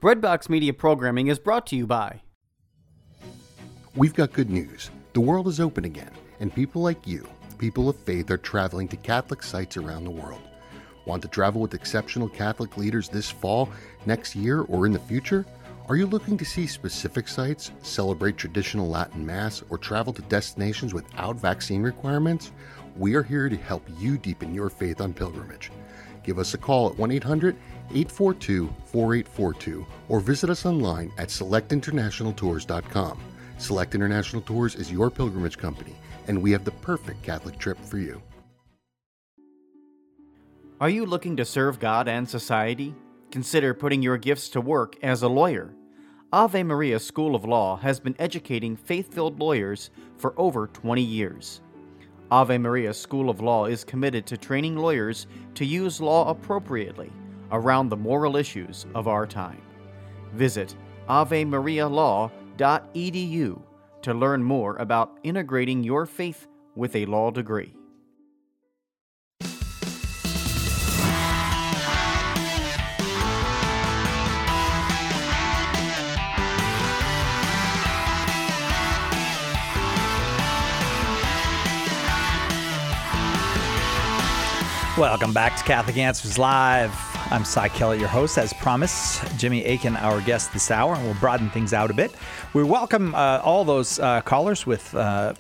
Breadbox Media programming is brought to you by... We've got good news. The world is open again, and people like you, people of faith, are traveling to Catholic sites around the world. Want to travel with exceptional Catholic leaders this fall, next year, or in the future? Are you looking to see specific sites, celebrate traditional Latin Mass, or travel to destinations without vaccine requirements? We are here to help you deepen your faith on pilgrimage. Give us a call at 1-800-842-4842 or visit us online at selectinternationaltours.com. Select International Tours is your pilgrimage company, and we have the perfect Catholic trip for you. Are you looking to serve God and society? Consider putting your gifts to work as a lawyer. Ave Maria School of Law has been educating faith-filled lawyers for over 20 years. Ave Maria School of Law is committed to training lawyers to use law appropriately around the moral issues of our time. Visit avemarialaw.edu to learn more about integrating your faith with a law degree. Welcome back to Catholic Answers Live. I'm Cy Kellett, your host. As promised, Jimmy Akin, our guest this hour, and we'll broaden things out a bit. We welcome all those callers with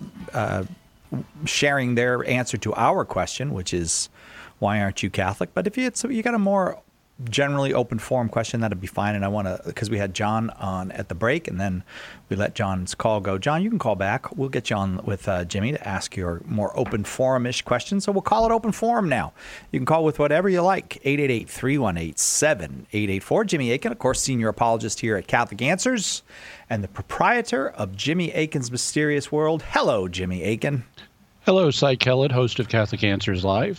sharing their answer to our question, which is, why aren't you Catholic? But if you got a more generally open forum question, that'd be fine. And I want to, because we had John on at the break, and then we let John's call go. John, you can call back. We'll get you on with Jimmy to ask your more open forum-ish questions. So we'll call it open forum now. You can call with whatever you like. 888-318-7884. Jimmy Akin, of course, senior apologist here at Catholic Answers and the proprietor of Jimmy Akin's Mysterious World. Hello, Jimmy Akin. Hello, Cy Kellett, host of Catholic Answers Live.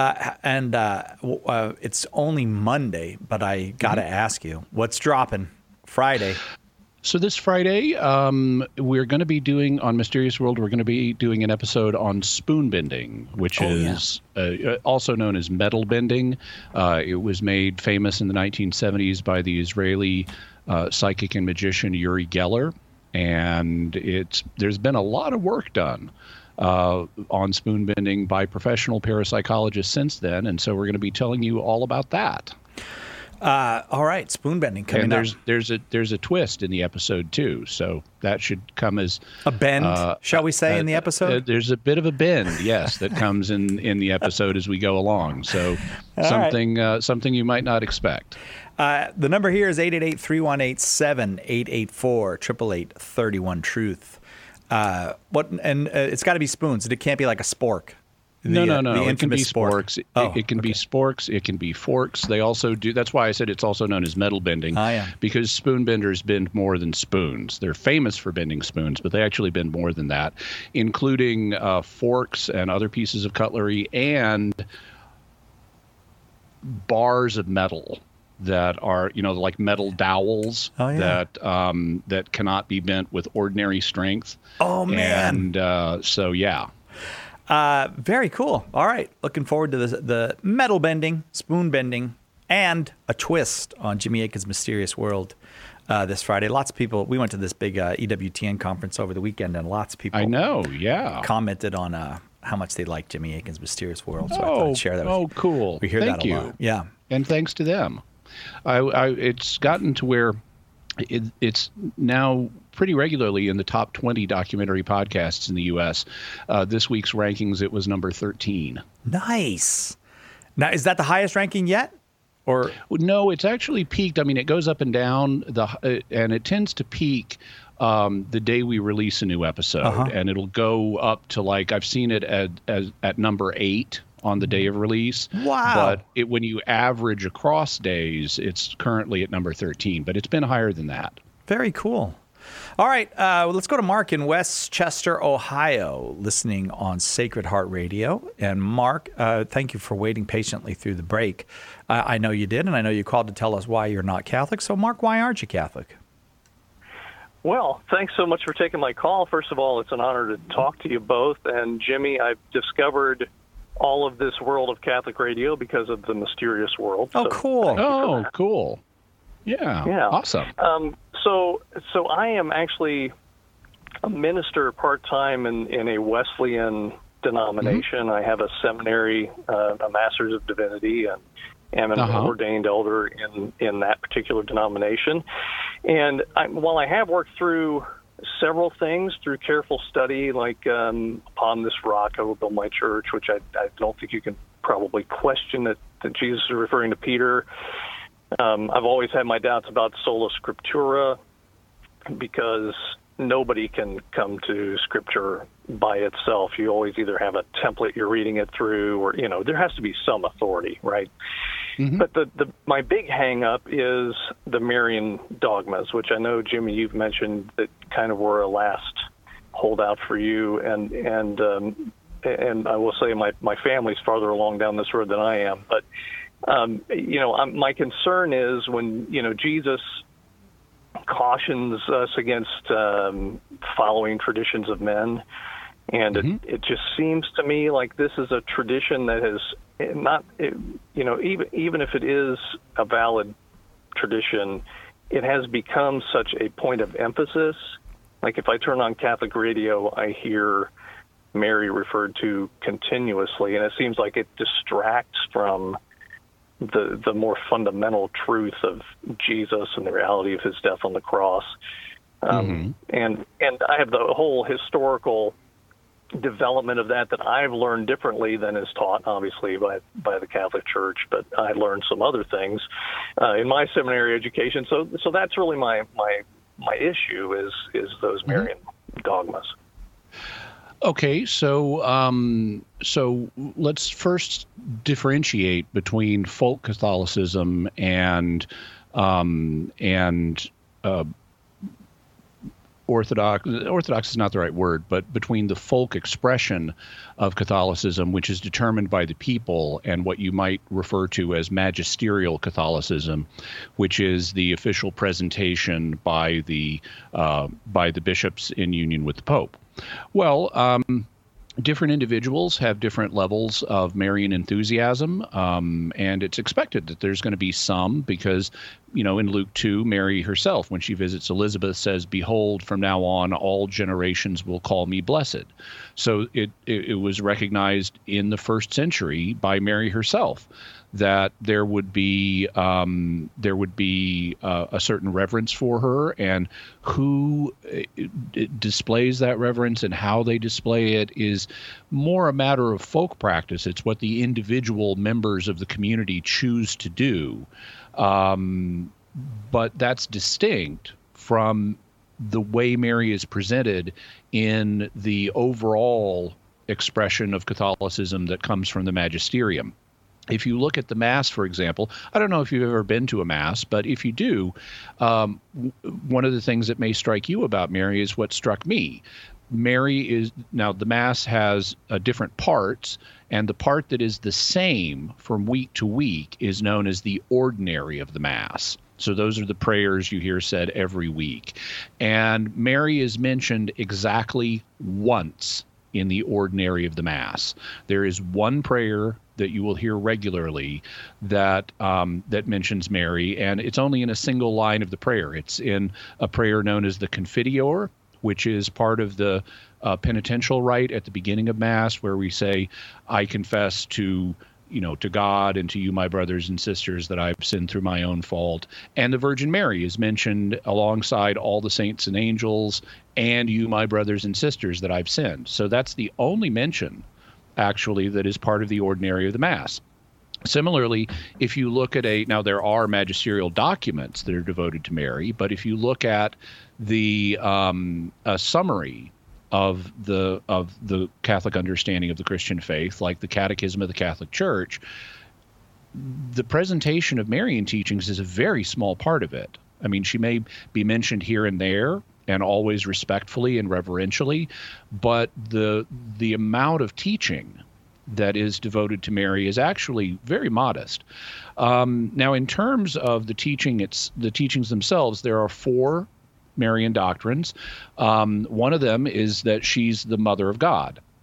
It's only Monday, but I got to ask you, what's dropping Friday? So this Friday, we're going to be doing, on Mysterious World, we're going to be doing an episode on spoon bending, which is also known as metal bending. It was made famous in the 1970s by the Israeli psychic and magician Uri Geller, and there's been a lot of work done on spoon bending by professional parapsychologists since then, and so we're going to be telling you all about that. All right, spoon bending coming up. There's a twist in the episode too, so that should come as a bend, shall we say, in the episode? There's a bit of a bend, yes, that comes in the episode as we go along. So something you might not expect. The number here is 888-318-7884, 888-31-TRUTH. It's got to be spoons. It can't be like a spork. No. It can be sporks. It can be sporks. It can be forks. They also do. That's why I said it's also known as metal bending. Because spoon benders bend more than spoons. They're famous for bending spoons, but they actually bend more than that, including forks and other pieces of cutlery and bars of metal that are, like metal dowels that cannot be bent with ordinary strength. Oh, man. And very cool. All right. Looking forward to the metal bending, spoon bending, and a twist on Jimmy Akin's Mysterious World this Friday. Lots of people, we went to this big EWTN conference over the weekend, and lots of people commented on how much they like Jimmy Akin's Mysterious World. So I thought I'd share that with you. Oh, cool. We hear Thank that a you. lot. Yeah. And thanks to them. It's gotten to where it's now pretty regularly in the top 20 documentary podcasts in the U.S. This week's rankings, it was number 13. Nice. Now, is that the highest ranking yet? Or no, it's actually peaked. I mean, it goes up and down, and it tends to peak the day we release a new episode, and it'll go up to, like, I've seen it at number 8 on the day of release. Wow. But when you average across days, it's currently at number 13, but it's been higher than that. Very cool. All right, let's go to Mark in Westchester, Ohio, listening on Sacred Heart Radio. And Mark, thank you for waiting patiently through the break. I know you did, and I know you called to tell us why you're not Catholic. So, Mark, why aren't you Catholic? Well, thanks so much for taking my call. First of all, it's an honor to talk to you both. And, Jimmy, I've discovered all of this world of Catholic radio because of the Mysterious World. Oh, cool. Oh, cool. Yeah. Awesome. So I am actually a minister part-time in a Wesleyan denomination. I have a seminary, a Master's of Divinity, and am an ordained elder in that particular denomination. And while I have worked through several things through careful study, like upon this rock I will build my church, which I don't think you can probably question that Jesus is referring to Peter. I've always had my doubts about sola scriptura, because nobody can come to Scripture by itself. You always either have a template you're reading it through, or there has to be some authority, right? Mm-hmm. But my big hang-up is the Marian dogmas, which I know, Jimmy, you've mentioned that kind of were a last holdout for you, and I will say my family's farther along down this road than I am. But my concern is when Jesus cautions us against following traditions of men, and it just seems to me like this is a tradition that has not, even if it is a valid tradition, it has become such a point of emphasis. Like if I turn on Catholic radio, I hear Mary referred to continuously, and it seems like it distracts from the more fundamental truth of Jesus and the reality of his death on the cross. And I have the whole historical development of that I've learned differently than is taught, obviously, by the Catholic Church, but I learned some other things in my seminary education. So that's really my issue is those Marian dogmas. Okay, so let's first differentiate between folk Catholicism and Orthodox. Orthodox is not the right word, but between the folk expression of Catholicism, which is determined by the people, and what you might refer to as magisterial Catholicism, which is the official presentation by the bishops in union with the Pope. Well, different individuals have different levels of Marian enthusiasm, and it's expected that there's going to be some, because, in Luke 2, Mary herself, when she visits Elizabeth, says, "Behold, from now on, all generations will call me blessed." So it was recognized in the first century by Mary herself that there would be a certain reverence for her, and who displays that reverence and how they display it is more a matter of folk practice. It's what the individual members of the community choose to do, but that's distinct from the way Mary is presented in the overall expression of Catholicism that comes from the magisterium. If you look at the Mass, for example, I don't know if you've ever been to a Mass, but if you do, one of the things that may strike you about Mary is what struck me. Now the Mass has different parts, and the part that is the same from week to week is known as the ordinary of the Mass. So those are the prayers you hear said every week. And Mary is mentioned exactly once in the ordinary of the Mass. There is one prayer that you will hear regularly that mentions Mary, and it's only in a single line of the prayer. It's in a prayer known as the Confiteor, which is part of the penitential rite at the beginning of Mass, where we say, "I confess to God and to you, my brothers and sisters, that I've sinned through my own fault." And the Virgin Mary is mentioned alongside all the saints and angels, "and you, my brothers and sisters, that I've sinned." So that's the only mention, actually, that is part of the ordinary of the Mass. Similarly, if you look at now there are magisterial documents that are devoted to Mary, but if you look at the summary of the Catholic understanding of the Christian faith, like the Catechism of the Catholic Church, the presentation of Marian teachings is a very small part of it. I mean, she may be mentioned here and there, and always respectfully and reverentially, but the amount of teaching that is devoted to Mary is actually very modest. Now, in terms of the teachings themselves, there are 4 Marian doctrines. One of them is that she's the Mother of God.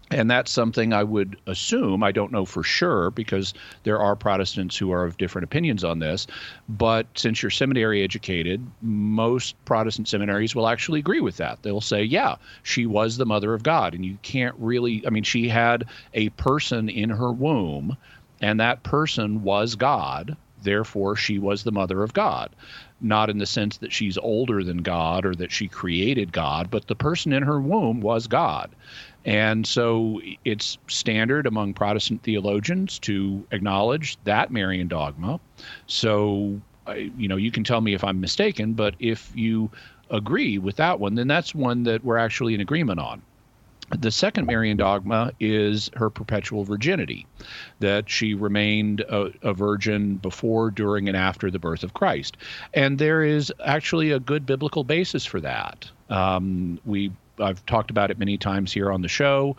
And that's something I would assume, I don't know for sure, because there are Protestants who are of different opinions on this, but since you're seminary educated, most Protestant seminaries will actually agree with that. They'll say, yeah, she was the mother of God, and you can't really, I mean, she had a person in her womb, and that person was God, therefore she was the mother of God. Not in the sense that she's older than God or that she created God, but the person in her womb was God. And so it's standard among Protestant theologians to acknowledge that Marian dogma. So, you can tell me if I'm mistaken, but if you agree with that one, then that's one that we're actually in agreement on. The second Marian dogma is her perpetual virginity, that she remained a virgin before, during, and after the birth of Christ. And there is actually a good biblical basis for that. I've talked about it many times here on the show.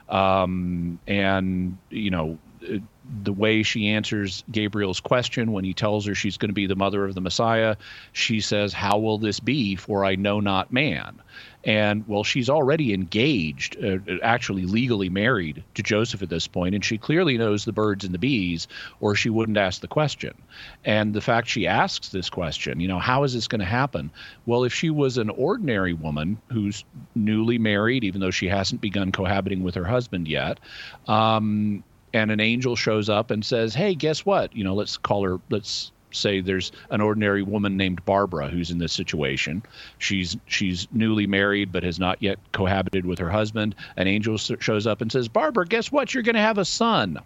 The way she answers Gabriel's question when he tells her she's going to be the mother of the Messiah, she says, "How will this be? For I know not man." And, well, she's already engaged, actually legally married to Joseph at this point, and she clearly knows the birds and the bees, or she wouldn't ask the question. And the fact she asks this question, how is this going to happen? Well, if she was an ordinary woman who's newly married, even though she hasn't begun cohabiting with her husband yet, and an angel shows up and says, "Hey, guess what? Let's say there's an ordinary woman named Barbara who's in this situation. She's newly married but has not yet cohabited with her husband. An angel shows up and says, 'Barbara, guess what? You're going to have a son.'"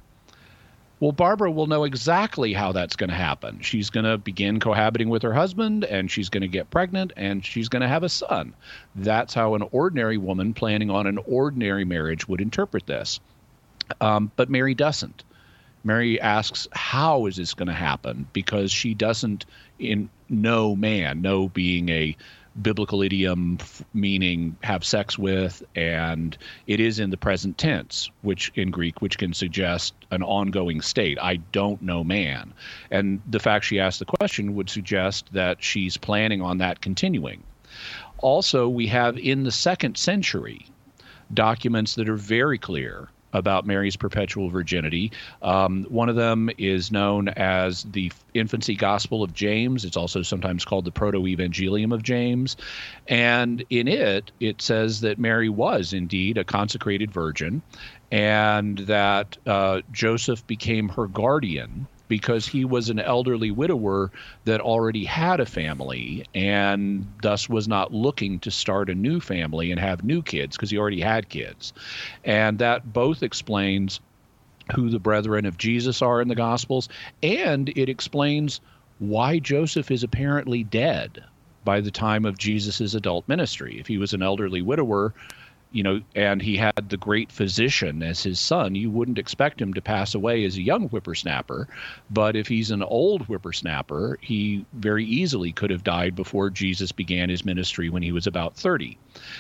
Well, Barbara will know exactly how that's going to happen. She's going to begin cohabiting with her husband, and she's going to get pregnant, and she's going to have a son. That's how an ordinary woman planning on an ordinary marriage would interpret this. But Mary doesn't. Mary asks, how is this going to happen? Because she doesn't know man, know being a biblical idiom meaning have sex with, and it is in the present tense, which in Greek, which can suggest an ongoing state. I don't know man. And the fact she asked the question would suggest that she's planning on that continuing. Also, we have in the 2nd century documents that are very clear about Mary's perpetual virginity. One of them is known as the Infancy Gospel of James. It's also sometimes called the Proto-Evangelium of James. And in it says that Mary was indeed a consecrated virgin, and that Joseph became her guardian because he was an elderly widower that already had a family and thus was not looking to start a new family and have new kids because he already had kids. And that both explains who the brethren of Jesus are in the Gospels, and it explains why Joseph is apparently dead by the time of Jesus's adult ministry. If he was an elderly widower, and he had the great physician as his son, you wouldn't expect him to pass away as a young whippersnapper. But if he's an old whippersnapper, he very easily could have died before Jesus began his ministry when he was about 30.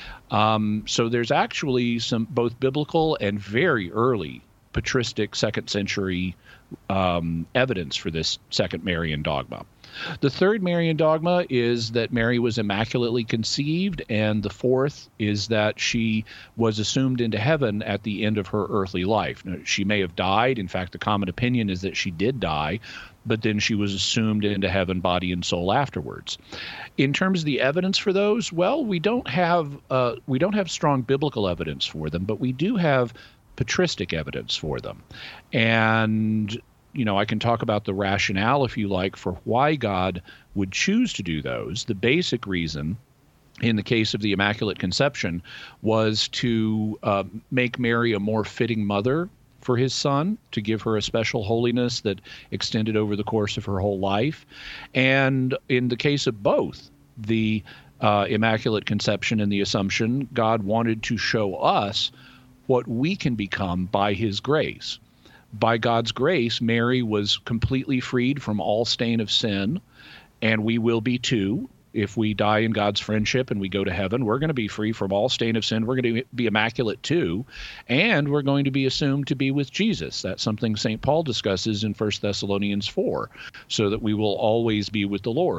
So there's actually some both biblical and very early patristic 2nd century evidence for this second Marian dogma. The third Marian dogma is that Mary was immaculately conceived, and the fourth is that she was assumed into heaven at the end of her earthly life. Now, she may have died. In fact, the common opinion is that she did die, but then she was assumed into heaven, body and soul, afterwards. In terms of the evidence for those, well, we don't have strong biblical evidence for them, but we do have patristic evidence for them. And I can talk about the rationale, if you like, for why God would choose to do those. The basic reason, in the case of the Immaculate Conception, was to make Mary a more fitting mother for his son, to give her a special holiness that extended over the course of her whole life. And in the case of both, the Immaculate Conception and the Assumption, God wanted to show us what we can become by his grace. By God's grace, Mary was completely freed from all stain of sin, and we will be too. If we die in God's friendship and we go to heaven, we're going to be free from all stain of sin. We're going to be immaculate too, and we're going to be assumed to be with Jesus. That's something St. Paul discusses in 1 Thessalonians 4, so that we will always be with the Lord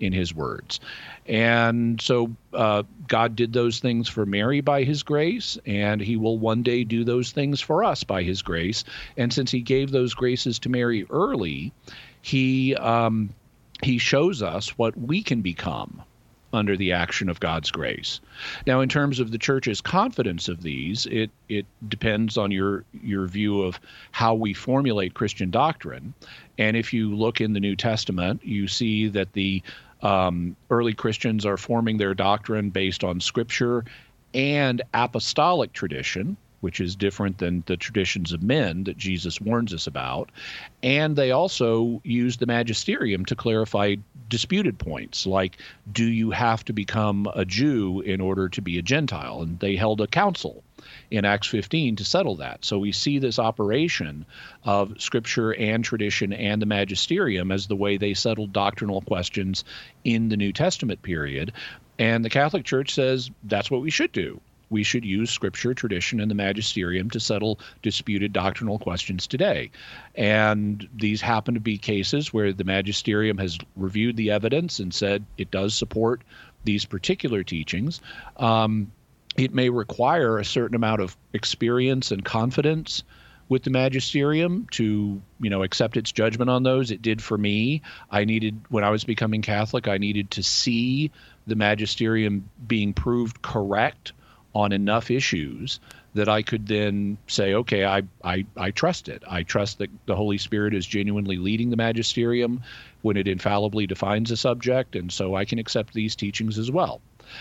in his words. And so God did those things for Mary by his grace, and he will one day do those things for us by his grace. And since he gave those graces to Mary early, he shows us what we can become under the action of God's grace. Now, in terms of the church's confidence of these, it depends on your view of how we formulate Christian doctrine. And if you look in the New Testament, you see that the early Christians are forming their doctrine based on Scripture and apostolic tradition, which is different than the traditions of men that Jesus warns us about. And they also use the magisterium to clarify disputed points, like, do you have to become a Jew in order to be a Gentile? And they held a council in Acts 15 to settle that. So we see this operation of Scripture and tradition and the magisterium as the way they settled doctrinal questions in the New Testament period. And the Catholic Church says that's what we should do. We should use Scripture, tradition, and the magisterium to settle disputed doctrinal questions today. And these happen to be cases where the magisterium has reviewed the evidence and said it does support these particular teachings. It may require a certain amount of experience and confidence with the magisterium to, accept its judgment on those. It did for me. When I was becoming Catholic, I needed to see the magisterium being proved correct on enough issues that I could then say, okay, I trust it. I trust that the Holy Spirit is genuinely leading the magisterium when it infallibly defines a subject, and so I can accept these teachings as well.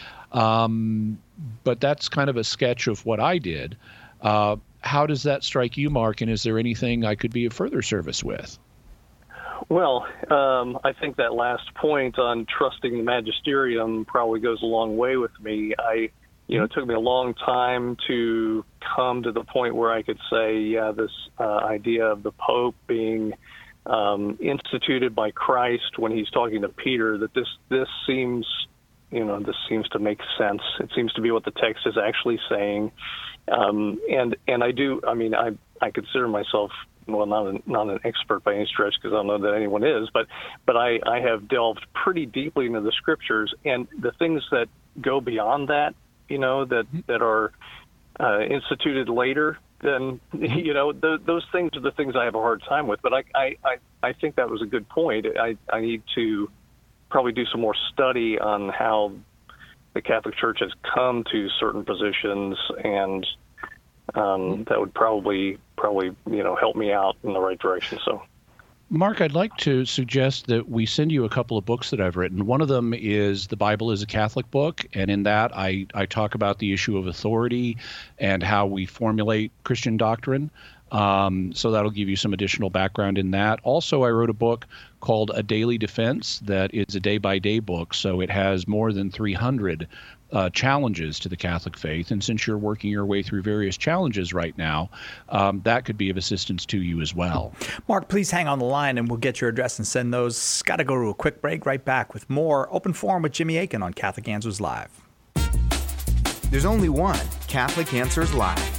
But that's kind of a sketch of what I did. How does that strike you, Mark, and is there anything I could be of further service with? Well, I think that last point on trusting the magisterium probably goes a long way with me. It took me a long time to come to the point where I could say, this idea of the Pope being instituted by Christ when he's talking to Peter, that this seems to make sense. It seems to be what the text is actually saying. And I consider myself, well, not an expert by any stretch, because I don't know that anyone is, but I have delved pretty deeply into the Scriptures, and the things that go beyond that, that are instituted later, then, those things are the things I have a hard time with. But I think that was a good point. I need to probably do some more study on how the Catholic Church has come to certain positions, and that would probably help me out in the right direction. So, Mark, I'd like to suggest that we send you a couple of books that I've written. One of them is The Bible is a Catholic Book, and in that I talk about the issue of authority and how we formulate Christian doctrine. So that'll give you some additional background in that. Also, I wrote a book called A Daily Defense that is a day-by-day book, so it has more than 300 challenges to the Catholic faith. And since you're working your way through various challenges right now, that could be of assistance to you as well. Mark, please hang on the line and we'll get your address and send those. Got to go to a quick break. Right back with more Open Forum with Jimmy Akin on Catholic Answers Live. There's only one Catholic Answers Live.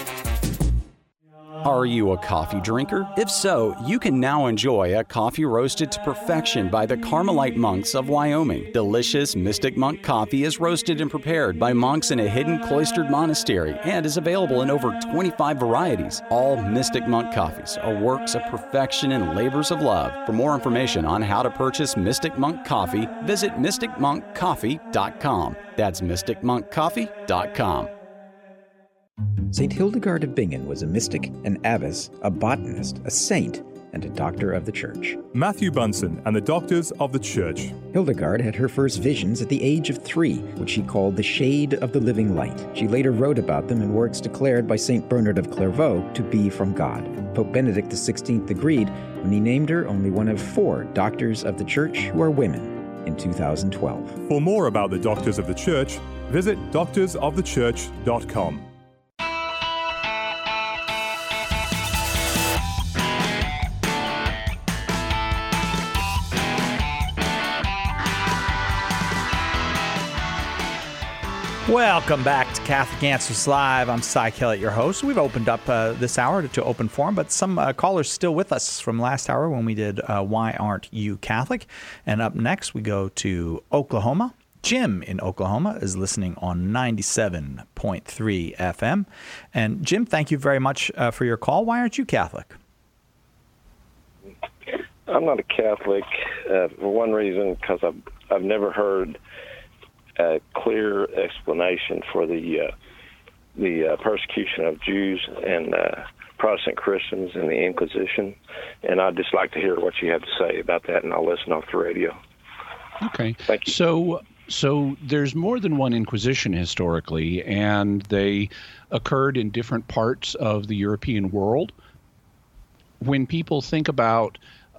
Are you a coffee drinker? If so, you can now enjoy a coffee roasted to perfection by the Carmelite monks of Wyoming. Delicious Mystic Monk coffee is roasted and prepared by monks in a hidden cloistered monastery and is available in over 25 varieties. All Mystic Monk coffees are works of perfection and labors of love. For more information on how to purchase Mystic Monk coffee, visit mysticmonkcoffee.com. That's mysticmonkcoffee.com. St. Hildegard of Bingen was a mystic, an abbess, a botanist, a saint, and a doctor of the Church. Matthew Bunsen and the Doctors of the Church. Hildegard had her first visions at the age of 3, which she called the shade of the living light. She later wrote about them in works declared by St. Bernard of Clairvaux to be from God. Pope Benedict XVI agreed when he named her only one of 4 doctors of the Church who are women in 2012. For more about the Doctors of the Church, visit doctorsofthechurch.com. Welcome back to Catholic Answers Live. I'm Cy Kellett, your host. We've opened up this hour to open forum, but some callers still with us from last hour when we did Why Aren't You Catholic? And up next, we go to Oklahoma. Jim in Oklahoma is listening on 97.3 FM. And Jim, thank you very much for your call. Why aren't you Catholic? I'm not a Catholic for one reason, because I've never heard a clear explanation for the persecution of Jews and Protestant Christians and the Inquisition, and I'd just like to hear what you have to say about that, and I'll listen off the radio. Okay. Thank you. So there's more than one Inquisition historically, and they occurred in different parts of the European world. When people think about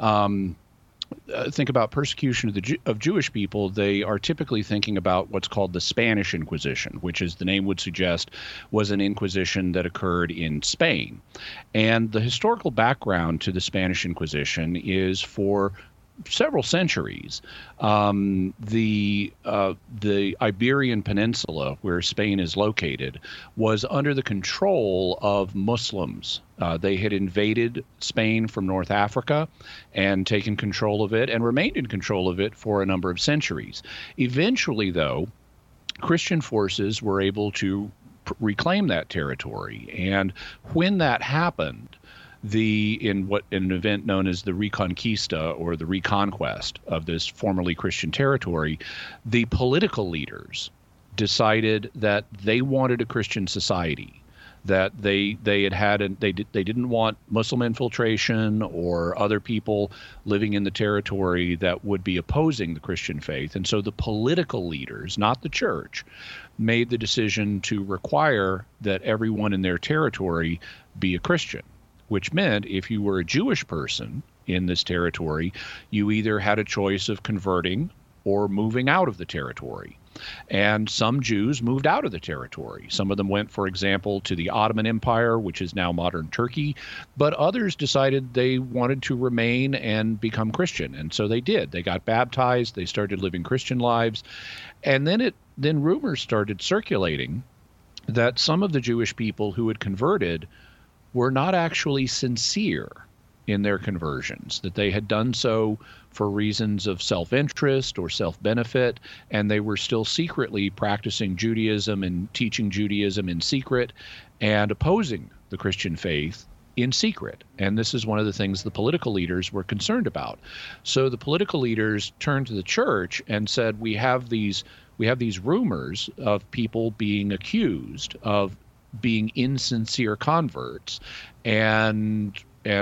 persecution of Jewish people, they are typically thinking about what's called the Spanish Inquisition, which, as the name would suggest, was an inquisition that occurred in Spain. And the historical background to the Spanish Inquisition is for several centuries. The Iberian Peninsula, where Spain is located, was under the control of Muslims. They had invaded Spain from North Africa and taken control of it and remained in control of it for a number of centuries. Eventually, though, Christian forces were able to reclaim that territory. And when that happened, in an event known as the Reconquista, or the reconquest of this formerly Christian territory, the political leaders decided that they wanted a Christian society, that they didn't want Muslim infiltration or other people living in the territory that would be opposing the Christian faith. And so the political leaders, not the church, made the decision to require that everyone in their territory be a Christian, which meant if you were a Jewish person in this territory, you either had a choice of converting or moving out of the territory. And some Jews moved out of the territory. Some of them went, for example, to the Ottoman Empire, which is now modern Turkey, but others decided they wanted to remain and become Christian. And so they did. They got baptized, they started living Christian lives, and then rumors started circulating that some of the Jewish people who had converted were not actually sincere in their conversions, that they had done so for reasons of self-interest or self-benefit, and they were still secretly practicing Judaism and teaching Judaism in secret and opposing the Christian faith in secret. And this is one of the things the political leaders were concerned about. So the political leaders turned to the church and said, we have these rumors of people being accused of being insincere converts, and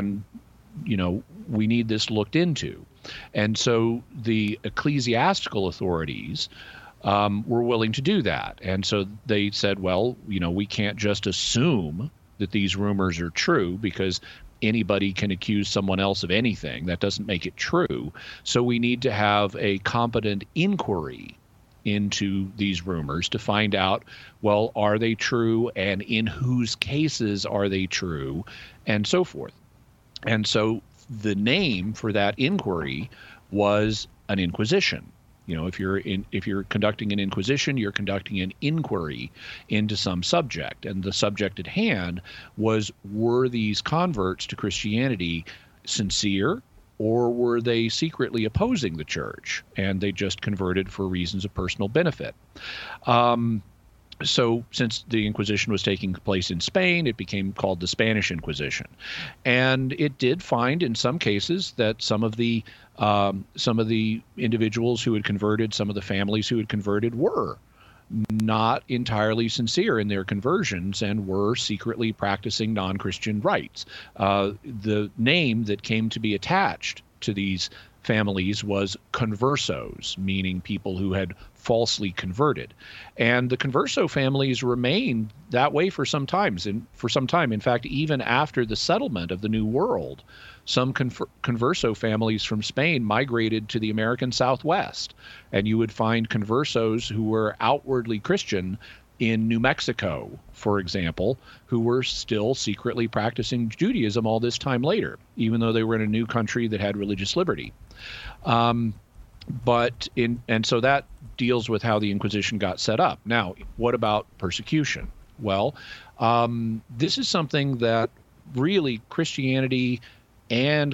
we need this looked into. And so the ecclesiastical authorities were willing to do that. And so they said, well, we can't just assume that these rumors are true, because anybody can accuse someone else of anything. That doesn't make it true. So we need to have a competent inquiry into these rumors to find out, well, are they true, and in whose cases are they true, and so forth. And so the name for that inquiry was an inquisition. If you're conducting an inquisition, you're conducting an inquiry into some subject, and the subject at hand was, were these converts to Christianity sincere, or were they secretly opposing the church and they just converted for reasons of personal benefit? So since the Inquisition was taking place in Spain, it became called the Spanish Inquisition. And it did find in some cases that some of the individuals who had converted, some of the families who had converted, were not entirely sincere in their conversions and were secretly practicing non-Christian rites. The name that came to be attached to these families was conversos, meaning people who had falsely converted. And the converso families remained that way for some time. In fact, even after the settlement of the New World, some converso families from Spain migrated to the American Southwest, and you would find conversos who were outwardly Christian in New Mexico, for example, who were still secretly practicing Judaism all this time later, even though they were in a new country that had religious liberty. And so that deals with how the Inquisition got set up. Now, what about persecution? Well, this is something that really Christianity and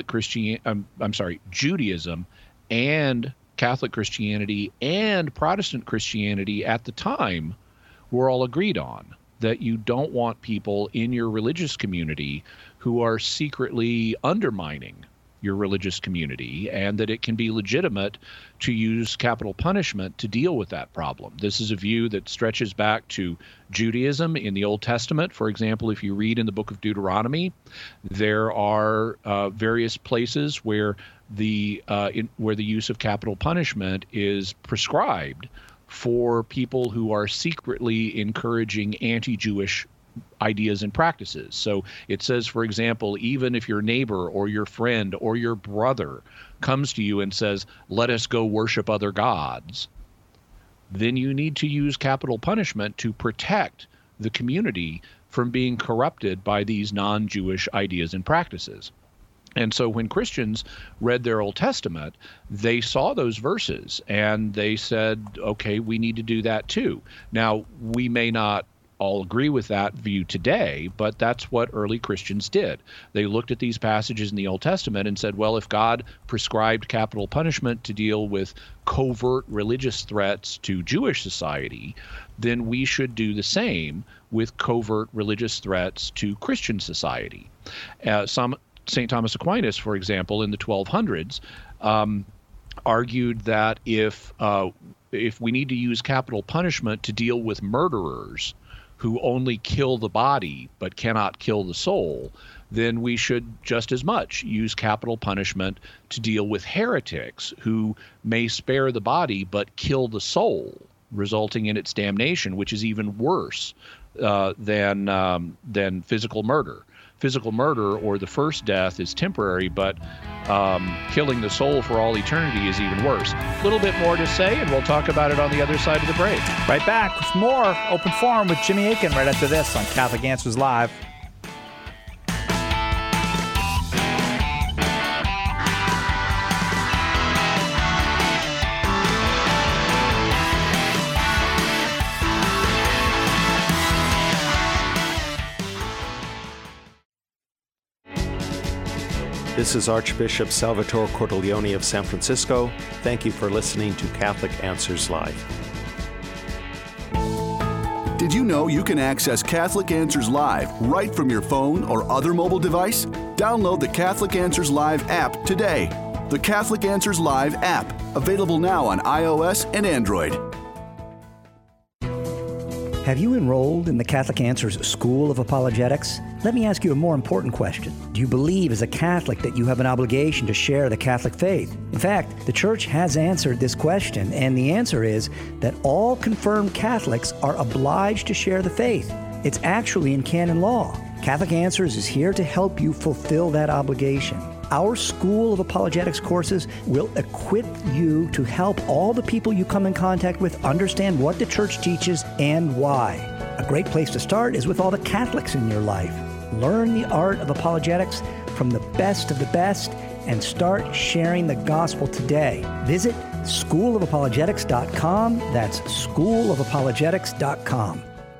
Judaism and Catholic Christianity and Protestant Christianity at the time were all agreed on, that you don't want people in your religious community who are secretly undermining your religious community, and that it can be legitimate to use capital punishment to deal with that problem. This is a view that stretches back to Judaism in the Old Testament. For example, if you read in the book of Deuteronomy, there are various places where the use of capital punishment is prescribed for people who are secretly encouraging anti-Jewish ideas and practices. So it says, for example, even if your neighbor or your friend or your brother comes to you and says, let us go worship other gods, then you need to use capital punishment to protect the community from being corrupted by these non-Jewish ideas and practices. And so when Christians read their Old Testament, they saw those verses and they said, okay, we need to do that too. Now, we may not all agree with that view today, but that's what early Christians did. They looked at these passages in the Old Testament and said, well, if God prescribed capital punishment to deal with covert religious threats to Jewish society, then we should do the same with covert religious threats to Christian society. St. Thomas Aquinas, for example, in the 1200s, argued that if we need to use capital punishment to deal with murderers who only kill the body but cannot kill the soul, then we should just as much use capital punishment to deal with heretics who may spare the body but kill the soul, resulting in its damnation, which is even worse than physical murder. Physical murder, or the first death, is temporary, but killing the soul for all eternity is even worse. A little bit more to say, and we'll talk about it on the other side of the break. Right back with more Open Forum with Jimmy Akin right after this on Catholic Answers Live. This is Archbishop Salvatore Cordileone of San Francisco. Thank you for listening to Catholic Answers Live. Did you know you can access Catholic Answers Live right from your phone or other mobile device? Download the Catholic Answers Live app today. The Catholic Answers Live app, available now on iOS and Android. Have you enrolled in the Catholic Answers School of Apologetics? Let me ask you a more important question. Do you believe as a Catholic that you have an obligation to share the Catholic faith? In fact, the Church has answered this question, and the answer is that all confirmed Catholics are obliged to share the faith. It's actually in canon law. Catholic Answers is here to help you fulfill that obligation. Our School of Apologetics courses will equip you to help all the people you come in contact with understand what the Church teaches and why. A great place to start is with all the Catholics in your life. Learn the art of apologetics from the best of the best and start sharing the gospel today. Visit schoolofapologetics.com. That's schoolofapologetics.com.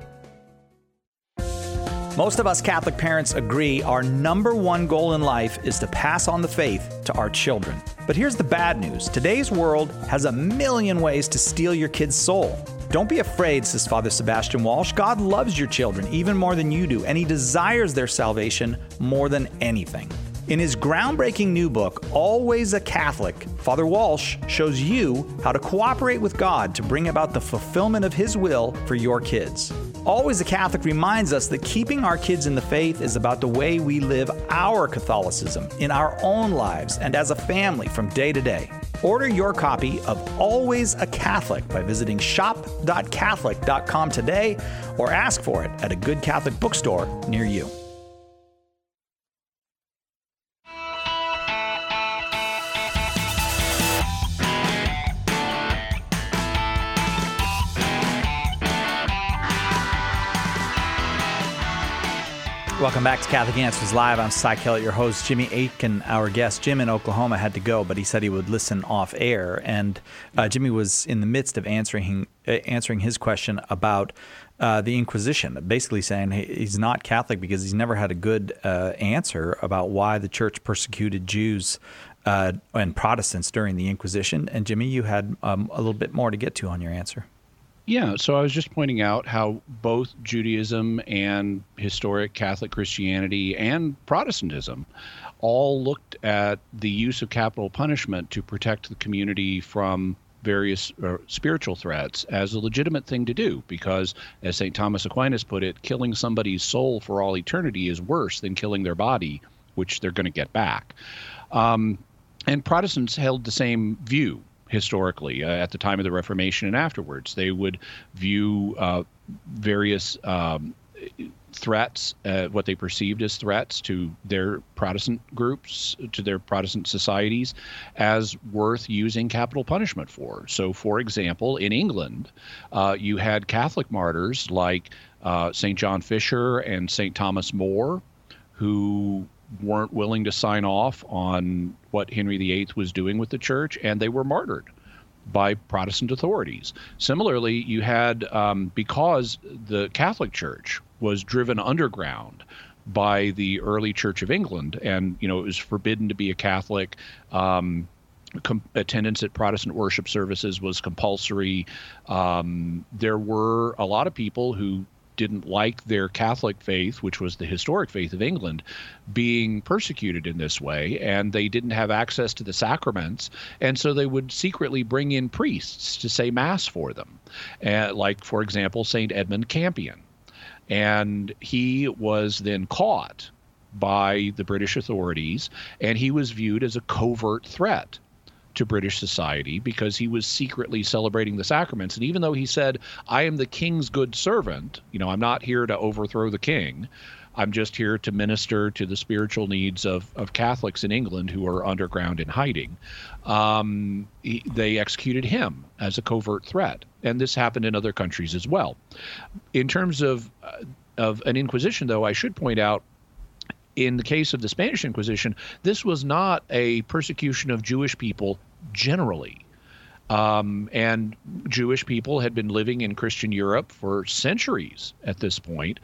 Most of us Catholic parents agree our number one goal in life is to pass on the faith to our children. But here's the bad news. Today's world has a million ways to steal your kid's soul. Don't be afraid, says Father Sebastian Walsh. God loves your children even more than you do, and He desires their salvation more than anything. In his groundbreaking new book, Always a Catholic, Father Walsh shows you how to cooperate with God to bring about the fulfillment of His will for your kids. Always a Catholic reminds us that keeping our kids in the faith is about the way we live our Catholicism in our own lives and as a family from day to day. Order your copy of Always a Catholic by visiting shop.catholic.com today or ask for it at a good Catholic bookstore near you. Welcome back to Catholic Answers Live. I'm Cy Kellett, your host. Jimmy Aitken, our guest. Jim in Oklahoma had to go, but he said he would listen off air. And Jimmy was in the midst of answering his question about the Inquisition, basically saying he's not Catholic because he's never had a good answer about why the church persecuted Jews and Protestants during the Inquisition. And Jimmy, you had a little bit more to get to on your answer. Yeah, so I was just pointing out how both Judaism and historic Catholic Christianity and Protestantism all looked at the use of capital punishment to protect the community from various spiritual threats as a legitimate thing to do, because, as St. Thomas Aquinas put it, killing somebody's soul for all eternity is worse than killing their body, which they're going to get back. And Protestants held the same view. Historically, at the time of the Reformation and afterwards, they would view various threats, what they perceived as threats to their Protestant groups, to their Protestant societies, as worth using capital punishment for. So, for example, in England, you had Catholic martyrs like St. John Fisher and St. Thomas More, who weren't willing to sign off on what Henry VIII was doing with the church, and they were martyred by Protestant authorities. Similarly, you had, because the Catholic Church was driven underground by the early Church of England, and it was forbidden to be a Catholic. Attendance at Protestant worship services was compulsory. There were a lot of people who didn't like their Catholic faith, which was the historic faith of England, being persecuted in this way, and they didn't have access to the sacraments, and so they would secretly bring in priests to say Mass for them, like, for example, St. Edmund Campion. And he was then caught by the British authorities, and he was viewed as a covert threat to British society because he was secretly celebrating the sacraments. And even though he said, I am the king's good servant, I'm not here to overthrow the king, I'm just here to minister to the spiritual needs of Catholics in England who are underground in hiding, they executed him as a covert threat. And this happened in other countries as well. In terms of an Inquisition, though, I should point out, in the case of the Spanish Inquisition, this was not a persecution of Jewish people generally. And Jewish people had been living in Christian Europe for centuries at this point.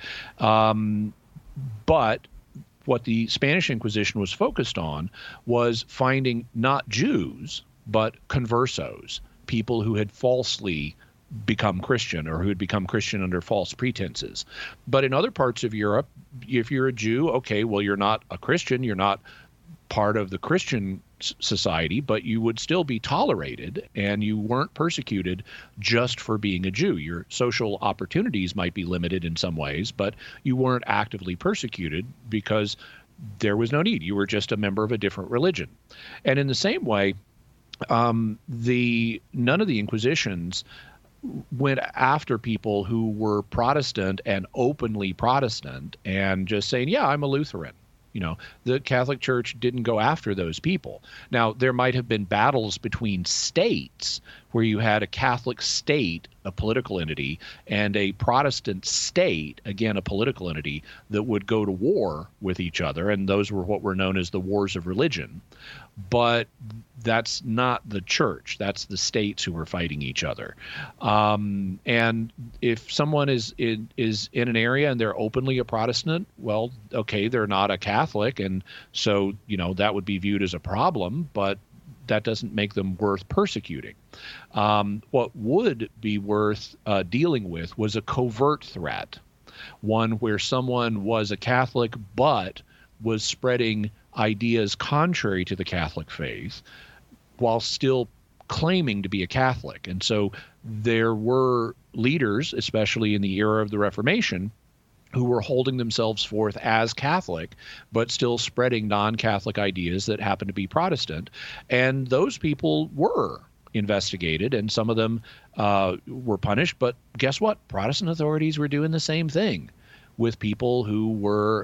But what the Spanish Inquisition was focused on was finding not Jews, but conversos, people who had falsely become Christian or who had become Christian under false pretenses. But in other parts of Europe, if you're a Jew, okay, well, you're not a Christian, you're not part of the Christian society, but you would still be tolerated and you weren't persecuted just for being a Jew. Your social opportunities might be limited in some ways, but you weren't actively persecuted because there was no need. You were just a member of a different religion. And in the same way, none of the Inquisitions went after people who were Protestant and openly Protestant and just saying, yeah, I'm a Lutheran. The Catholic Church didn't go after those people. Now, there might have been battles between states where you had a Catholic state, a political entity, and a Protestant state, again, a political entity, that would go to war with each other, and those were what were known as the wars of religion. But that's not the church. That's the states who were fighting each other. And if someone is in an area and they're openly a Protestant, well, okay, they're not a Catholic, and so, that would be viewed as a problem, but that doesn't make them worth persecuting. What would be worth dealing with was a covert threat, one where someone was a Catholic but was spreading ideas contrary to the Catholic faith while still claiming to be a Catholic. And so there were leaders, especially in the era of the Reformation, who were holding themselves forth as Catholic, but still spreading non-Catholic ideas that happened to be Protestant. And those people were investigated, and some of them were punished. But guess what? Protestant authorities were doing the same thing with people who were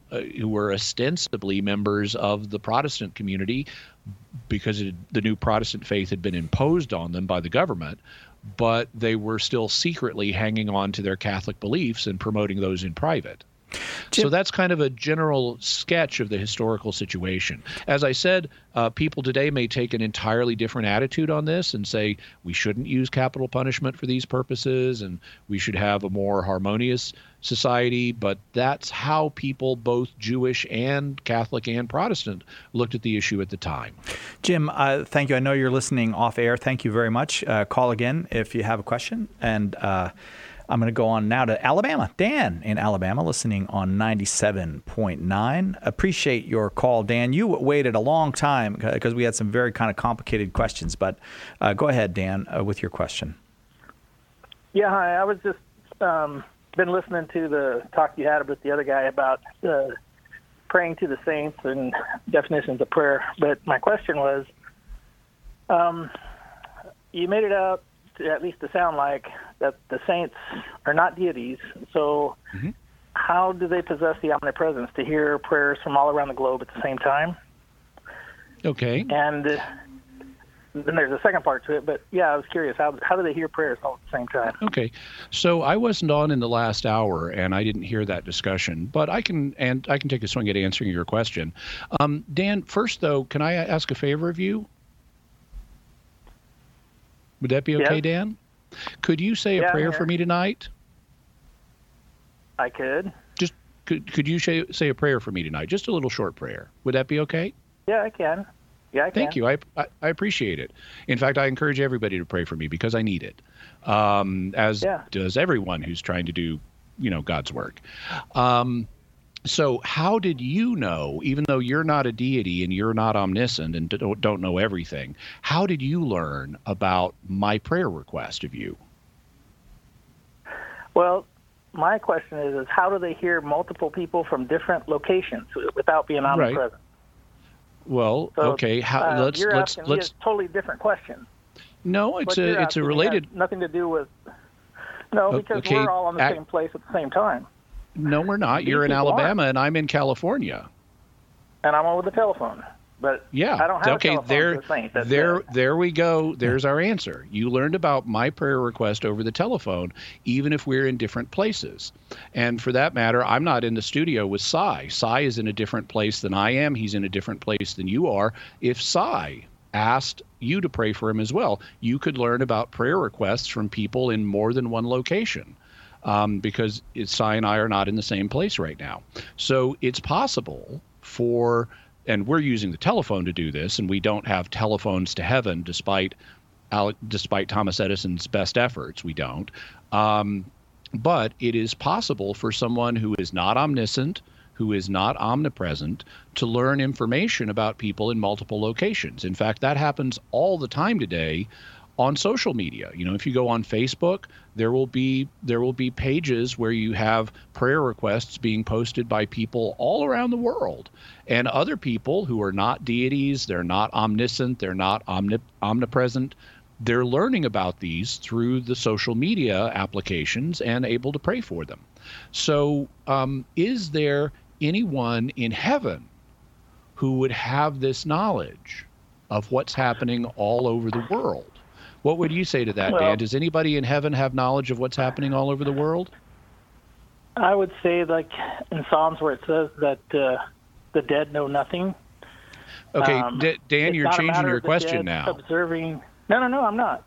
ostensibly members of the Protestant community because the new Protestant faith had been imposed on them by the government, but they were still secretly hanging on to their Catholic beliefs and promoting those in private. So that's kind of a general sketch of the historical situation. As I said, people today may take an entirely different attitude on this and say we shouldn't use capital punishment for these purposes and we should have a more harmonious society, but that's how people, both Jewish and Catholic and Protestant, looked at the issue at the time. Jim, thank you. I know you're listening off air. Thank you very much. Call again if you have a question. And I'm going to go on now to Alabama. Dan in Alabama, listening on 97.9. Appreciate your call, Dan. You waited a long time because we had some very kind of complicated questions. But go ahead, Dan, with your question. Yeah, hi. I was just been listening to the talk you had with the other guy about praying to the saints and definitions of prayer. But my question was, you made it out, at least to sound like, that the saints are not deities. So how do they possess the omnipresence to hear prayers from all around the globe at the same time? Okay. And then there's a second part to it, but yeah, I was curious, how do they hear prayers all at the same time? Okay. So I wasn't on in the last hour, and I didn't hear that discussion, but I can take a swing at answering your question. Dan, first, though, can I ask a favor of you? Would that be okay, yes. Dan? Could you say a prayer for me tonight? I could. Just could you say a prayer for me tonight? Just a little short prayer. Would that be okay? Yeah, I can. Yeah, I can. Thank you. I appreciate it. In fact, I encourage everybody to pray for me because I need it, as does everyone who's trying to do, God's work. So how did you know, even though you're not a deity and you're not omniscient and don't know everything, how did you learn about my prayer request of you? Well, my question is how do they hear multiple people from different locations without being omnipresent? Right. Well, so, okay. Let's me a totally different question. No, it's a related. Has nothing to do with. No, because we're all in the same place at the same time. No, we're not. You're in Alabama, and I'm in California. And I'm over the telephone. But yeah, I don't have a telephone for the saint. There we go. There's our answer. You learned about my prayer request over the telephone, even if we're in different places. And for that matter, I'm not in the studio with Cy. Cy is in a different place than I am. He's in a different place than you are. If Cy asked you to pray for him as well, you could learn about prayer requests from people in more than one location. Because Cy and I are not in the same place right now. So it's possible and we're using the telephone to do this, and we don't have telephones to heaven despite Thomas Edison's best efforts. We don't. But it is possible for someone who is not omniscient, who is not omnipresent, to learn information about people in multiple locations. In fact, that happens all the time today on social media. If you go on Facebook, there will be pages where you have prayer requests being posted by people all around the world, and other people who are not deities, they're not omniscient, they're not omnipresent. They're learning about these through the social media applications and able to pray for them. So, is there anyone in heaven who would have this knowledge of what's happening all over the world? What would you say to that, Dan? Does anybody in heaven have knowledge of what's happening all over the world? I would say, like in Psalms where it says that the dead know nothing. Okay, Dan, you're changing your question now. Observing. No, I'm not.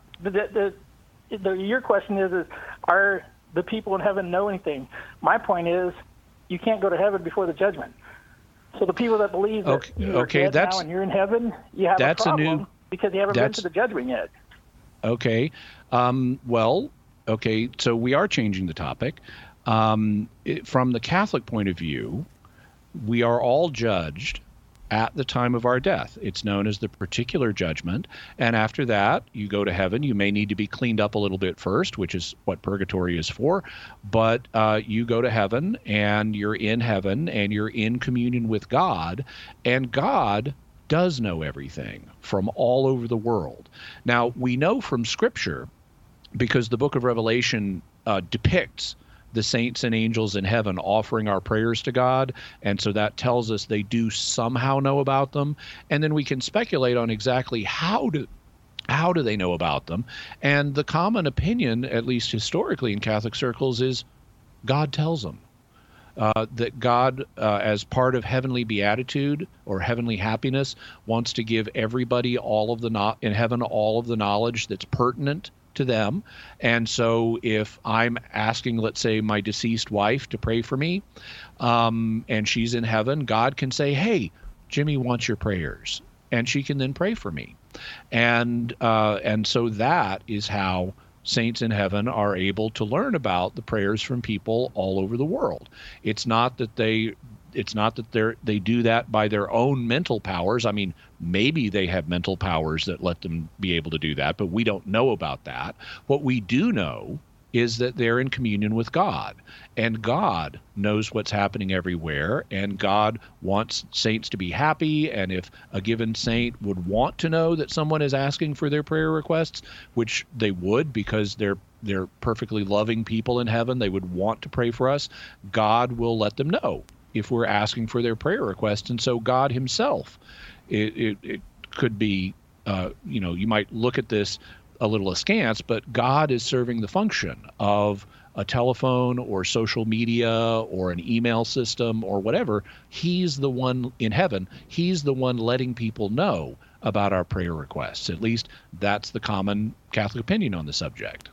Your question is are the people in heaven know anything? My point is you can't go to heaven before the judgment. So the people that believe that you're dead now and you're in heaven, you have a problem because you haven't been to the judgment yet. Okay. So we are changing the topic. From the Catholic point of view, we are all judged at the time of our death. It's known as the particular judgment. And after that, you go to heaven. You may need to be cleaned up a little bit first, which is what purgatory is for. But you go to heaven, and you're in heaven, and you're in communion with God. And God does know everything from all over the world. Now, we know from Scripture, because the book of Revelation depicts the saints and angels in heaven offering our prayers to God, and so that tells us they do somehow know about them. And then we can speculate on exactly how do they know about them. And the common opinion, at least historically in Catholic circles, is God tells them. that God, as part of heavenly beatitude or heavenly happiness, wants to give everybody in heaven all of the knowledge that's pertinent to them. And so if I'm asking, let's say, my deceased wife to pray for me, and she's in heaven, God can say, hey, Jimmy wants your prayers. And she can then pray for me. And so that is how saints in heaven are able to learn about the prayers from people all over the world. It's not that they do that by their own mental powers. I mean, maybe they have mental powers that let them be able to do that, but we don't know about that. What we do know is that they're in communion with God, and God knows what's happening everywhere, and God wants saints to be happy. And if a given saint would want to know that someone is asking for their prayer requests, which they would because they're perfectly loving people in heaven, they would want to pray for us, God will let them know if we're asking for their prayer requests. And so God himself, it could be, you might look at this a little askance, but God is serving the function of a telephone or social media or an email system or whatever. He's the one in heaven. He's the one letting people know about our prayer requests. At least that's the common Catholic opinion on the subject.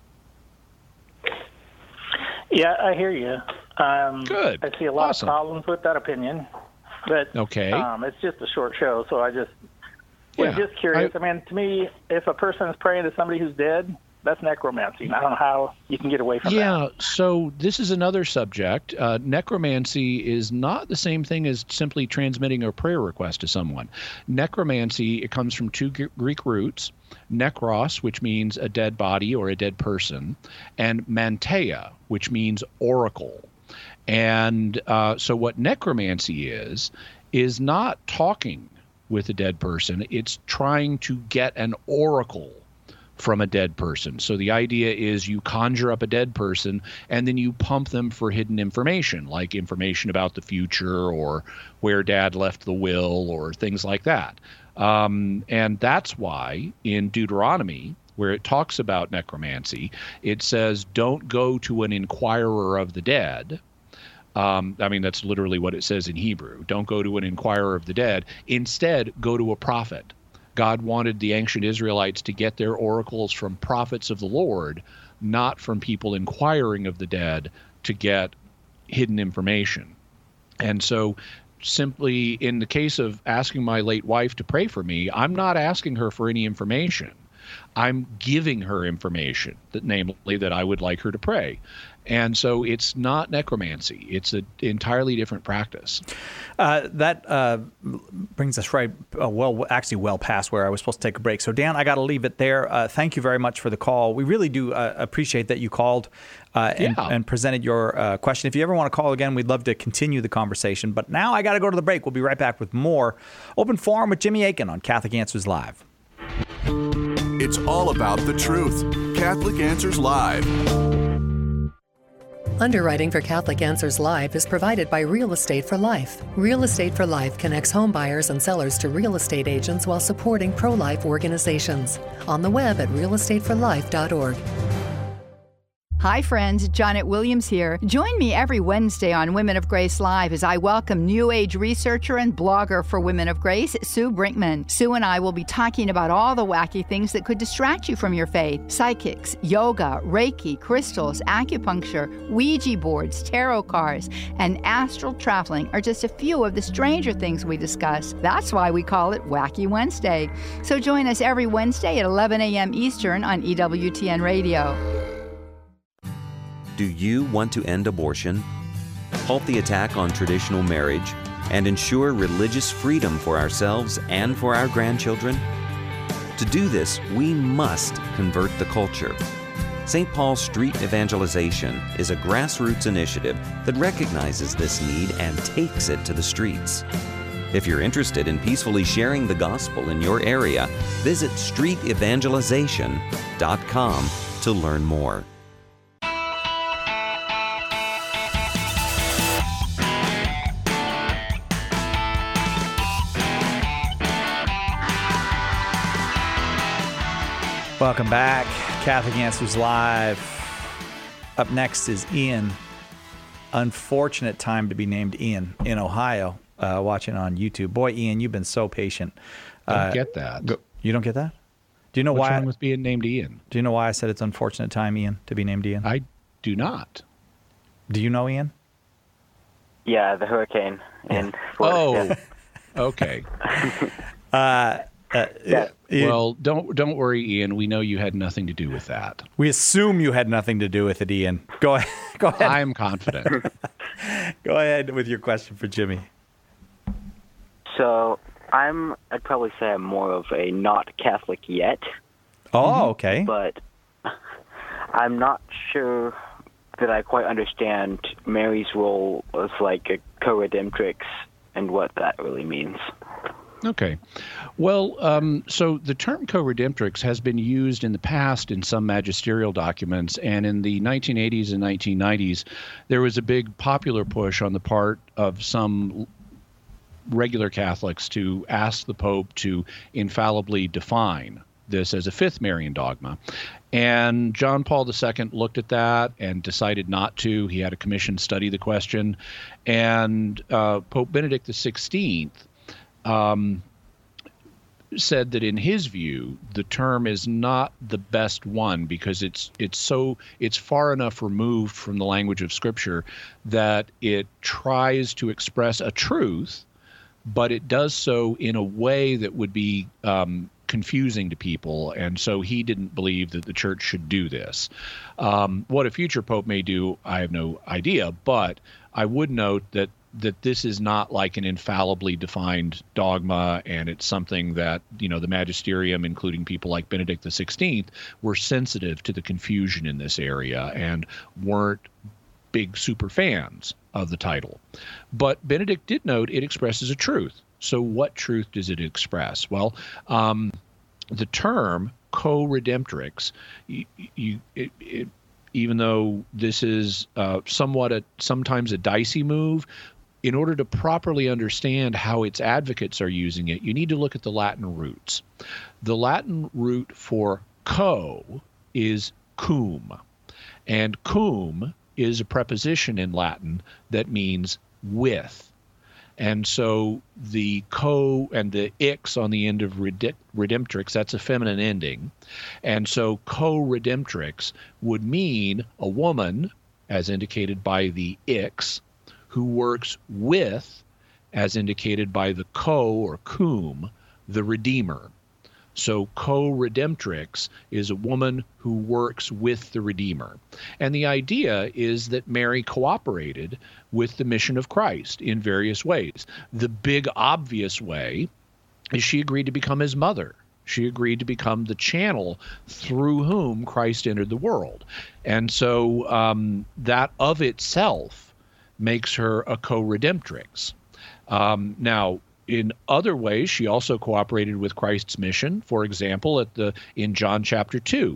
Yeah, I hear you. Good. I see a lot of problems with that opinion, but okay. It's just a short show, so I just was just curious. I mean, to me, if a person is praying to somebody who's dead, that's necromancy. I don't know how you can get away from that. Yeah, so this is another subject. Necromancy is not the same thing as simply transmitting a prayer request to someone. Necromancy, it comes from two Greek roots, nekros, which means a dead body or a dead person, and manteia, which means oracle. And so what necromancy is not talking with a dead person. It's trying to get an oracle from a dead person. So the idea is you conjure up a dead person and then you pump them for hidden information, like information about the future or where dad left the will or things like that. And that's why in Deuteronomy, where it talks about necromancy, it says, don't go to an inquirer of the dead. That's literally what it says in Hebrew. Don't go to an inquirer of the dead. Instead, go to a prophet. God wanted the ancient Israelites to get their oracles from prophets of the Lord, not from people inquiring of the dead to get hidden information. And so simply in the case of asking my late wife to pray for me, I'm not asking her for any information. I'm giving her information, namely that I would like her to pray. And so it's not necromancy. It's an entirely different practice. That brings us well past where I was supposed to take a break. So, Dan, I got to leave it there. Thank you very much for the call. We really do appreciate that you called and presented your question. If you ever want to call again, we'd love to continue the conversation. But now I got to go to the break. We'll be right back with more Open Forum with Jimmy Akin on Catholic Answers Live. It's all about the truth. Catholic Answers Live. Underwriting for Catholic Answers Live is provided by Real Estate for Life. Real Estate for Life connects home buyers and sellers to real estate agents while supporting pro-life organizations. On the web at realestateforlife.org. Hi friends, Janet Williams here. Join me every Wednesday on Women of Grace Live as I welcome New Age researcher and blogger for Women of Grace, Sue Brinkman. Sue and I will be talking about all the wacky things that could distract you from your faith. Psychics, yoga, Reiki, crystals, acupuncture, Ouija boards, tarot cards, and astral traveling are just a few of the stranger things we discuss. That's why we call it Wacky Wednesday. So join us every Wednesday at 11 a.m. Eastern on EWTN Radio. Do you want to end abortion, halt the attack on traditional marriage, and ensure religious freedom for ourselves and for our grandchildren? To do this, we must convert the culture. St. Paul Street Evangelization is a grassroots initiative that recognizes this need and takes it to the streets. If you're interested in peacefully sharing the gospel in your area, visit streetevangelization.com to learn more. Welcome back. Catholic Answers Live. Up next is Ian. unfortunate time to be named Ian in Ohio, watching on YouTube. Boy, Ian, you've been so patient. I don't get that. You don't get that? Do you know What's why? wrong with being named Ian? Do you know why I said it's unfortunate time, Ian, to be named Ian? I do not. Do you know Ian? Yeah, the hurricane in Florida. Oh, okay. Yeah. Well, don't worry, Ian. We know you had nothing to do with that. We assume you had nothing to do with it, Ian. Go ahead. Go ahead. I'm confident. Go ahead with your question for Jimmy. So I'd probably say I'm more of a not Catholic yet. Oh, okay. But I'm not sure that I quite understand Mary's role as like a co-redemptrix and what that really means. Okay. Well, so the term co-redemptrix has been used in the past in some magisterial documents, and in the 1980s and 1990s, there was a big popular push on the part of some regular Catholics to ask the Pope to infallibly define this as a fifth Marian dogma. And John Paul II looked at that and decided not to. He had a commission study the question. And Pope Benedict XVI said that in his view, the term is not the best one because it's far enough removed from the language of Scripture that it tries to express a truth, but it does so in a way that would be confusing to people, and so he didn't believe that the church should do this. What a future pope may do, I have no idea, but I would note that this is not like an infallibly defined dogma, and it's something that, the magisterium, including people like Benedict XVI, were sensitive to the confusion in this area and weren't big super fans of the title. But Benedict did note it expresses a truth. So what truth does it express? Well, the term co-redemptrix, even though this is sometimes a dicey move, in order to properly understand how its advocates are using it, you need to look at the Latin roots. The Latin root for co is cum, and cum is a preposition in Latin that means with. And so the co and the ix on the end of redemptrix, that's a feminine ending. And so co-redemptrix would mean a woman, as indicated by the ix, who works with, as indicated by the co or cum, the Redeemer. So co-redemptrix is a woman who works with the Redeemer. And the idea is that Mary cooperated with the mission of Christ in various ways. The big obvious way is she agreed to become his mother. She agreed to become the channel through whom Christ entered the world. And so that of itself makes her a co-redemptrix. Now, in other ways, she also cooperated with Christ's mission. For example, in John chapter 2,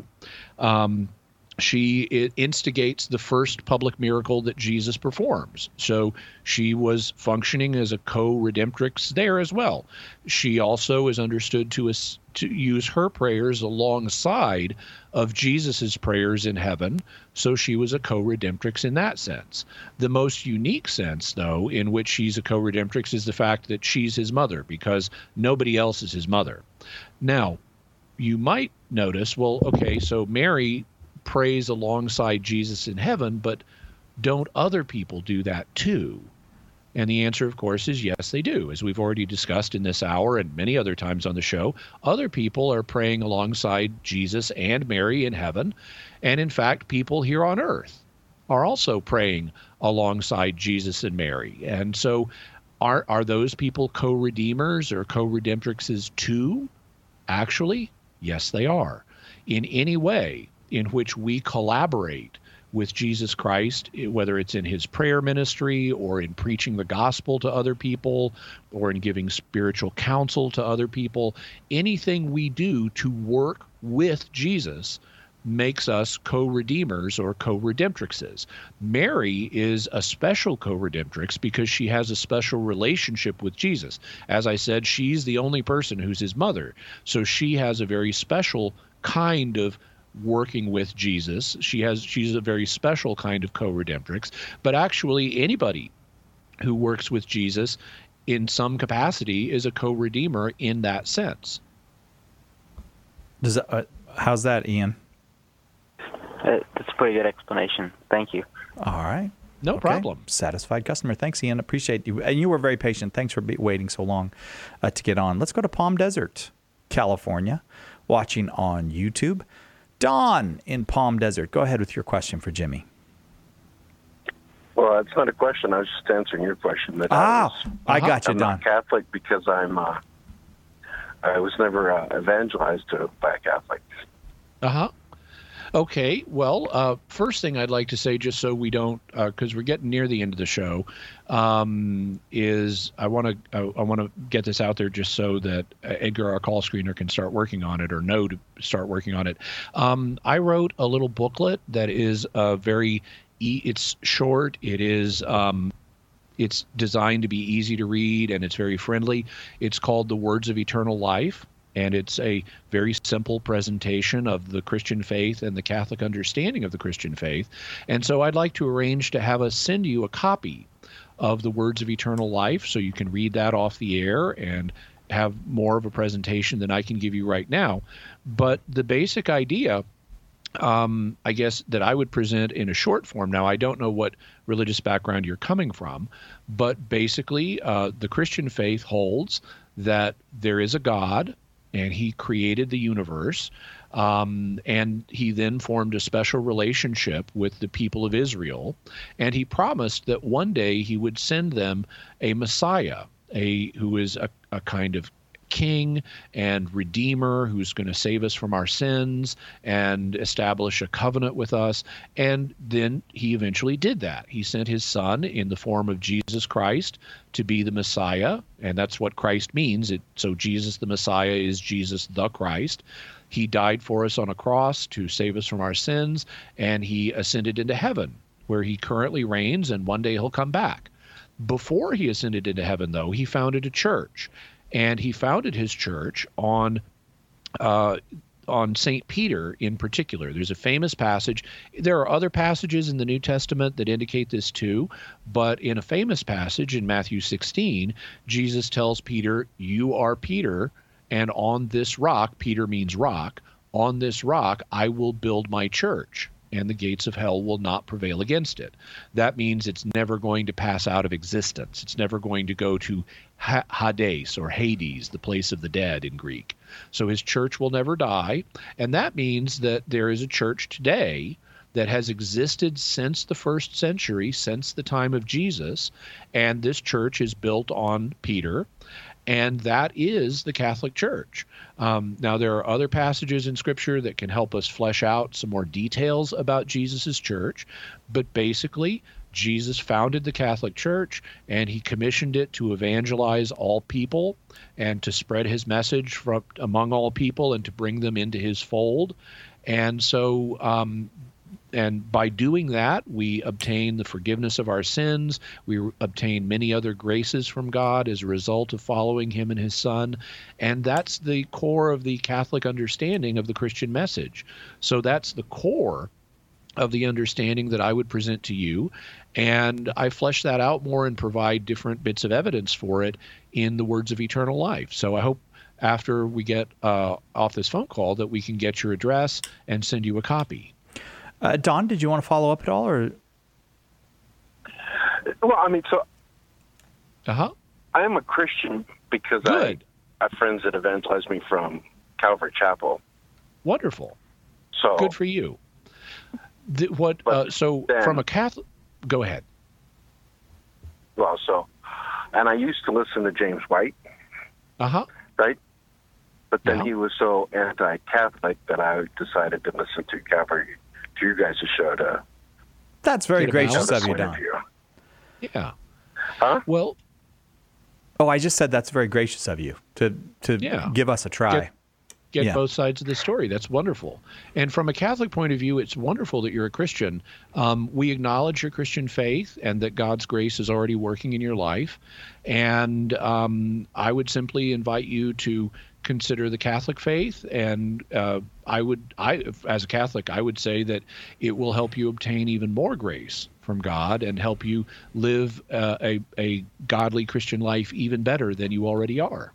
she instigates the first public miracle that Jesus performs. So she was functioning as a co-redemptrix there as well. She also is understood to use her prayers alongside of Jesus's prayers in heaven, so she was a co-redemptrix in that sense. The most unique sense, though, in which she's a co-redemptrix is the fact that she's his mother, because nobody else is his mother. Now, you might notice, well, okay, so Mary prays alongside Jesus in heaven, but don't other people do that too? And the answer, of course, is yes, they do. As we've already discussed in this hour and many other times on the show, other people are praying alongside Jesus and Mary in heaven. And in fact, people here on earth are also praying alongside Jesus and Mary. And so are those people co-redeemers or co-redemptrixes too? Actually, yes, they are. In any way in which we collaborate with Jesus Christ, whether it's in his prayer ministry or in preaching the gospel to other people or in giving spiritual counsel to other people, anything we do to work with Jesus makes us co-redeemers or co-redemptrixes. Mary is a special co-redemptrix because she has a special relationship with Jesus. As I said, she's the only person who's his mother. So she has a very special kind of working with Jesus. She's a very special kind of co-redemptrix, but actually anybody who works with Jesus in some capacity is a co-redeemer in that sense. How's that, Ian? That's a pretty good explanation. Thank you. All right. No problem. Satisfied customer. Thanks, Ian. Appreciate you. And you were very patient. Thanks for waiting so long to get on. Let's go to Palm Desert, California, watching on YouTube. Don in Palm Desert. Go ahead with your question for Jimmy. Well, it's not a question. I was just answering your question. I got you, I'm Don. not Catholic because I was never evangelized by a Catholic. Okay. Well, first thing I'd like to say, just so we don't, because we're getting near the end of the show, is I want to get this out there just so that Edgar, our call screener, can start working on it or know to start working on it. I wrote a little booklet that is it's short. It is. It's designed to be easy to read, and it's very friendly. It's called The Words of Eternal Life. And it's a very simple presentation of the Christian faith and the Catholic understanding of the Christian faith. And so I'd like to arrange to have us send you a copy of the Words of Eternal Life so you can read that off the air and have more of a presentation than I can give you right now. But the basic idea, I guess, that I would present in a short form. Now, I don't know what religious background you're coming from, but basically the Christian faith holds that there is a God, and he created the universe, and he then formed a special relationship with the people of Israel, and he promised that one day he would send them a Messiah, who is a kind of king and redeemer who's going to save us from our sins and establish a covenant with us. And then he eventually did that. He sent his son in the form of Jesus Christ to be the Messiah, and that's what Christ means. So Jesus the Messiah is Jesus the Christ. He died for us on a cross to save us from our sins, and he ascended into heaven, where he currently reigns, and one day he'll come back. Before he ascended into heaven, though, he founded a church. And he founded his church on St. Peter in particular. There's a famous passage. There are other passages in the New Testament that indicate this too, but in a famous passage in Matthew 16, Jesus tells Peter, "You are Peter, and on this rock," Peter means rock, "on this rock I will build my church, and the gates of hell will not prevail against it." That means it's never going to pass out of existence. It's never going to go to Hades or Hades, the place of the dead in Greek. So his church will never die, and that means that there is a church today that has existed since the first century, since the time of Jesus, and this church is built on Peter, and that is the Catholic Church. Now, there are other passages in Scripture that can help us flesh out some more details about Jesus's church, but basically, Jesus founded the Catholic Church, and he commissioned it to evangelize all people and to spread his message among all people and to bring them into his fold. And so, and by doing that, we obtain the forgiveness of our sins. We obtain many other graces from God as a result of following him and his Son. And that's the core of the Catholic understanding of the Christian message. So that's the core of the understanding that I would present to you. And I flesh that out more and provide different bits of evidence for it in the Words of Eternal Life. So I hope after we get off this phone call that we can get your address and send you a copy. Don, did you want to follow up at all? Or? Well, I mean, so I am a Christian because I have friends that evangelized me from Calvary Chapel. Wonderful. So good for you. From a Catholic, go ahead. Well, and I used to listen to James White. Right? But then he was so anti-Catholic that I decided to listen to you guys' show to. That's very gracious of you, Don. Yeah. Huh? Well. Oh, I just said that's very gracious of you to give us a try. Get both sides of the story. That's wonderful. And from a Catholic point of view, it's wonderful that you're a Christian. We acknowledge your Christian faith and that God's grace is already working in your life. And I would simply invite you to consider the Catholic faith, and as a Catholic, I would say that it will help you obtain even more grace from God and help you live a godly Christian life even better than you already are.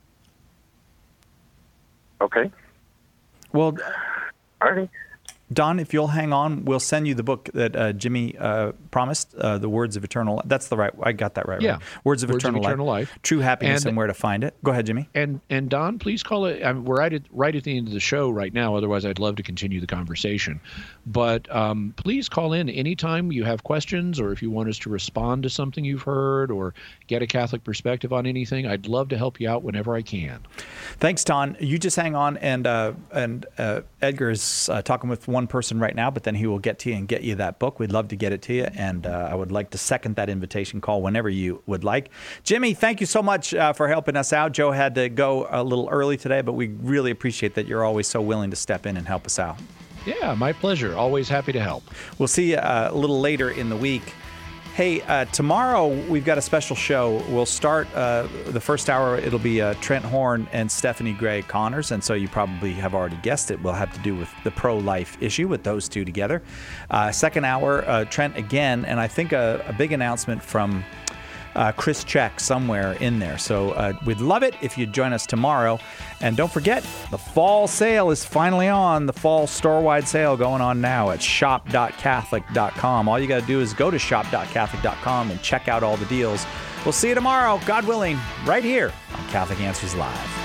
Okay. Well, alrighty. Don, if you'll hang on, we'll send you the book that Jimmy promised, The Words of Eternal. That's the right. I got that right. Yeah. Right? Words of Eternal Life. True Happiness and Where to Find It. Go ahead, Jimmy. And Don, please call it. We're right at the end of the show right now. Otherwise, I'd love to continue the conversation. But please call in anytime you have questions, or if you want us to respond to something you've heard or get a Catholic perspective on anything. I'd love to help you out whenever I can. Thanks, Don. You just hang on, and Edgar is talking with one person right now, but then he will get to you and get you that book. We'd love to get it to you, and I would like to second that invitation. Call whenever you would like. Jimmy, thank you so much for helping us out. Joe had to go a little early today, but we really appreciate that you're always so willing to step in and help us out. Yeah, my pleasure. Always happy to help. We'll see you a little later in the week. Hey, tomorrow we've got a special show. We'll start the first hour. It'll be Trent Horn and Stephanie Gray Connors, and so you probably have already guessed it. Will have to do with the pro-life issue with those two together. Second hour, Trent again, and I think a big announcement from Chris Check somewhere in there. So we'd love it if you'd join us tomorrow. And don't forget, the fall sale is finally on. The fall store-wide sale going on now at shop.catholic.com. All you got to do is go to shop.catholic.com and check out all the deals. We'll see you tomorrow, God willing, right here on Catholic Answers Live.